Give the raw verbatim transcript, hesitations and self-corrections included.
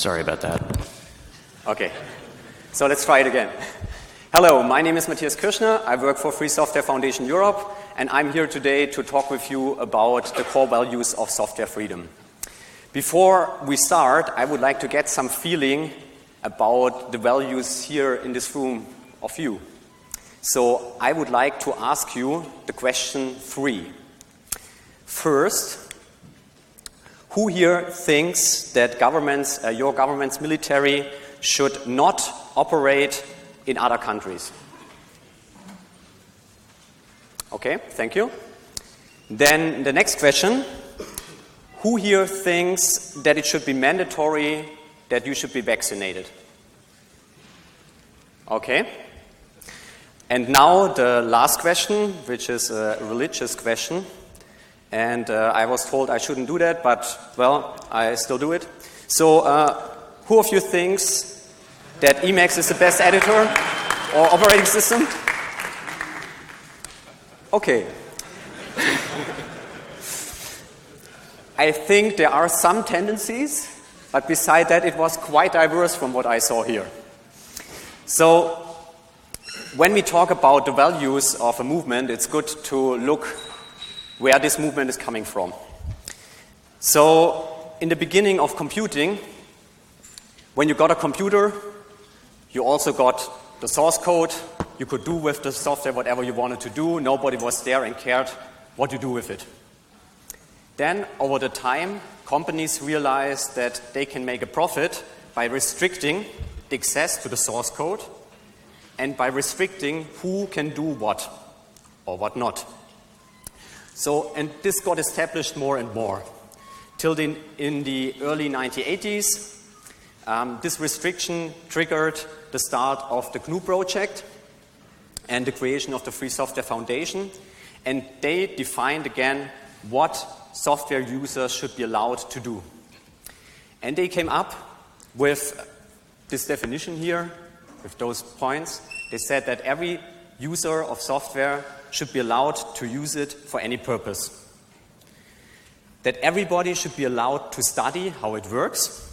Sorry about that. Okay, so let's try it again. Hello, my name is Matthias Kirschner. I work for Free Software Foundation Europe, and I'm here today to talk with you about the core values of software freedom. Before we start, I would like to get some feeling about the values here in this room of you. So I would like to ask you the question three. First, who here thinks that governments, uh, your government's military should not operate in other countries? Okay, thank you. Then the next question, who here thinks that it should be mandatory that you should be vaccinated? Okay. And now the last question, which is a religious question. And uh, I was told I shouldn't do that, but, well, I still do it. So, uh, who of you thinks that Emacs is the best editor or operating system? Okay. I think there are some tendencies, but beside that, it was quite diverse from what I saw here. So, when we talk about the values of a movement, it's good to look where this movement is coming from. So, in the beginning of computing, when you got a computer, you also got the source code. You could do with the software whatever you wanted to do. Nobody was there and cared what you do with it. Then, over the time, companies realized that they can make a profit by restricting the access to the source code and by restricting who can do what or what not. So, and this got established more and more. Till the, in the early nineteen eighties, um, this restriction triggered the start of the G N U project and the creation of the Free Software Foundation. And they defined again what software users should be allowed to do. And they came up with this definition here, with those points. They said that every user of software should be allowed to use it for any purpose. That everybody should be allowed to study how it works.